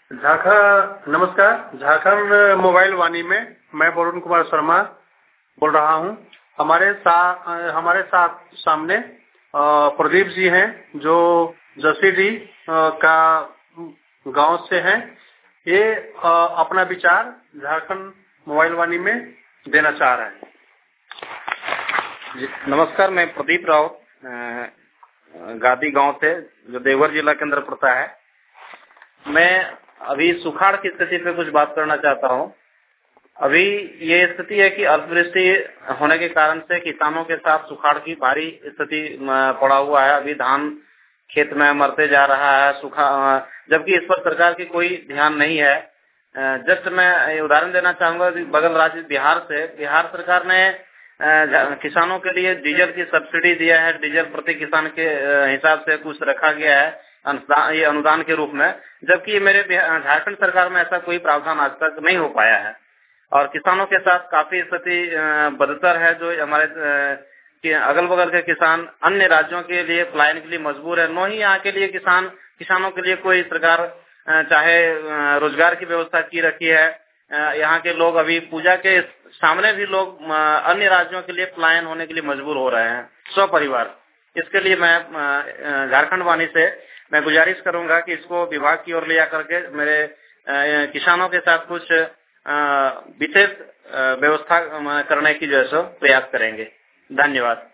नमस्कार। झारखंड मोबाइल वाणी में मैं वरुण कुमार शर्मा बोल रहा हूं। हमारे साथ सामने प्रदीप जी हैं जो जसीडी का गांव से हैं। ये अपना विचार झारखंड मोबाइल वाणी में देना चाह रहे हैं। नमस्कार, मैं प्रदीप राउत गादी गांव से, जो देवघर जिला के अंदर पड़ता है। मैं अभी सुखाड़ की स्थिति पे कुछ बात करना चाहता हूं। अभी ये स्थिति है कि अल्पवृष्टि होने के कारण से किसानों के साथ सुखाड़ की भारी स्थिति पड़ा हुआ है। अभी धान खेत में मरते जा रहा है सूखा, जबकि इस पर सरकार की कोई ध्यान नहीं है। जस्ट मैं उदाहरण देना चाहूंगा कि बगल राज्य बिहार सरकार ने किसानों के लिए डीजल की सब्सिडी दिया है। डीजल प्रति किसान के हिसाब से कुछ रखा गया है ये अनुदान के रूप में, जबकि मेरे झारखंड सरकार में ऐसा कोई प्रावधान आज तक नहीं हो पाया है और किसानों के साथ काफी स्थिति बदतर है। जो हमारे अगल बगल के किसान अन्य राज्यों के लिए पलायन के लिए मजबूर है। न ही यहाँ के लिए किसानों के लिए कोई सरकार चाहे रोजगार की व्यवस्था की रखी है। यहाँ के लोग अभी पूजा के सामने भी लोग अन्य राज्यों के लिए पलायन होने के लिए मजबूर हो रहे हैं स्वपरिवार। इसके लिए मैं झारखंड वाणी से मैं गुजारिश करूंगा कि इसको विभाग की ओर ले जाकर के मेरे किसानों के साथ कुछ विशेष व्यवस्था करने की जो है सो प्रयास करेंगे। धन्यवाद।